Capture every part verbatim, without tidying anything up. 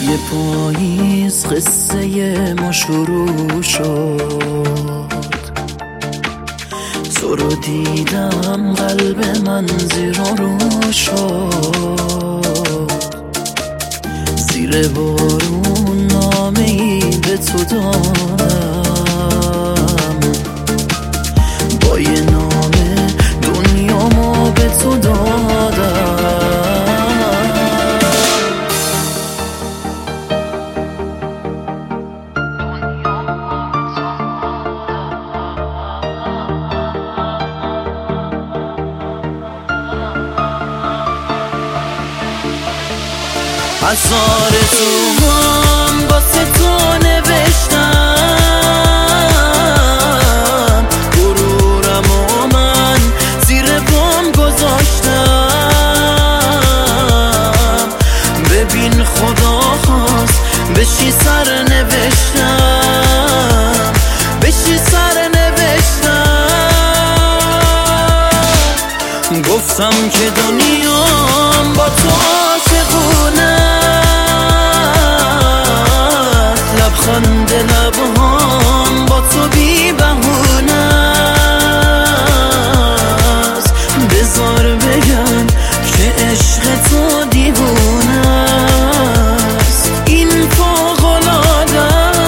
توی پاییز قصه ما شروع شد، تو رو دیدم قلب من زیر و رو شد. زیر بارون نامه ای به تو دادم، با یه نامه دنیامو به تو دادم. هزار تومن واسه تو نوشتم، غرورم و من زیر پام گذاشتم. ببین خدا خواست بشی سر نوشتم، بشی سر نوشتم. گفتم که دنیام با تو عاشقونه، لبخند لبهام با تو بی بهونه است. بذار بگم که عشق تو دیوونه است، این فوق‌العاده است.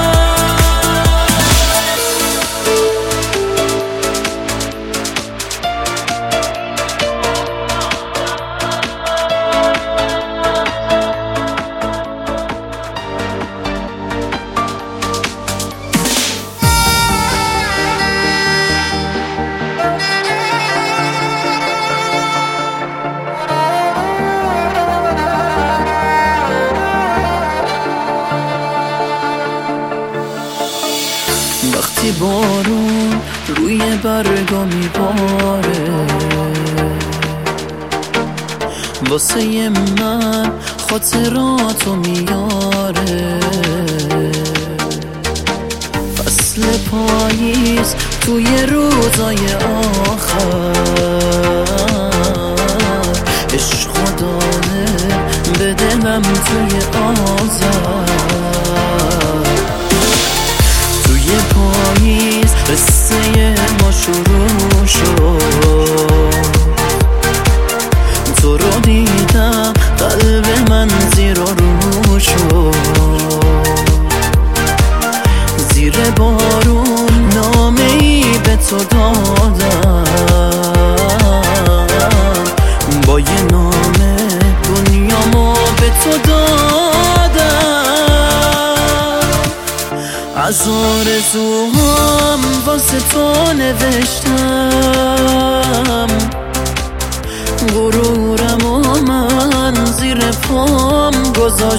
وقتی بارون روی برگا میباره، واسه من خاطراتو میاره. فصل پاییز توی روزای آخر، عشق داده به دلم توی آذر. توی پاییز قصه ما شروع شد، تو رو دیدم قلب من زیر و رو شد. زیر بارون نامه ای به تو دادم، با یه نامه دنیامو به تو دادم. از آرزوهام واسه تو نوشتم، غرورم و من زیر پام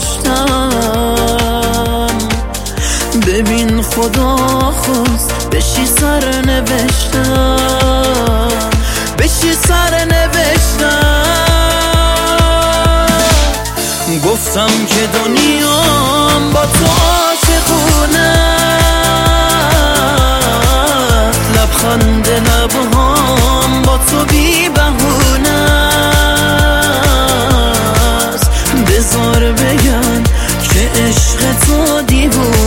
گذاشتم. ببین خدا خواست بشی سر نوشتم، بشی سر نوشتم. گفتم که دنیام با تو عاشقونه، لبخند لبهام با تو بی بهونه است. بذار بگم که عشق تو دیوونه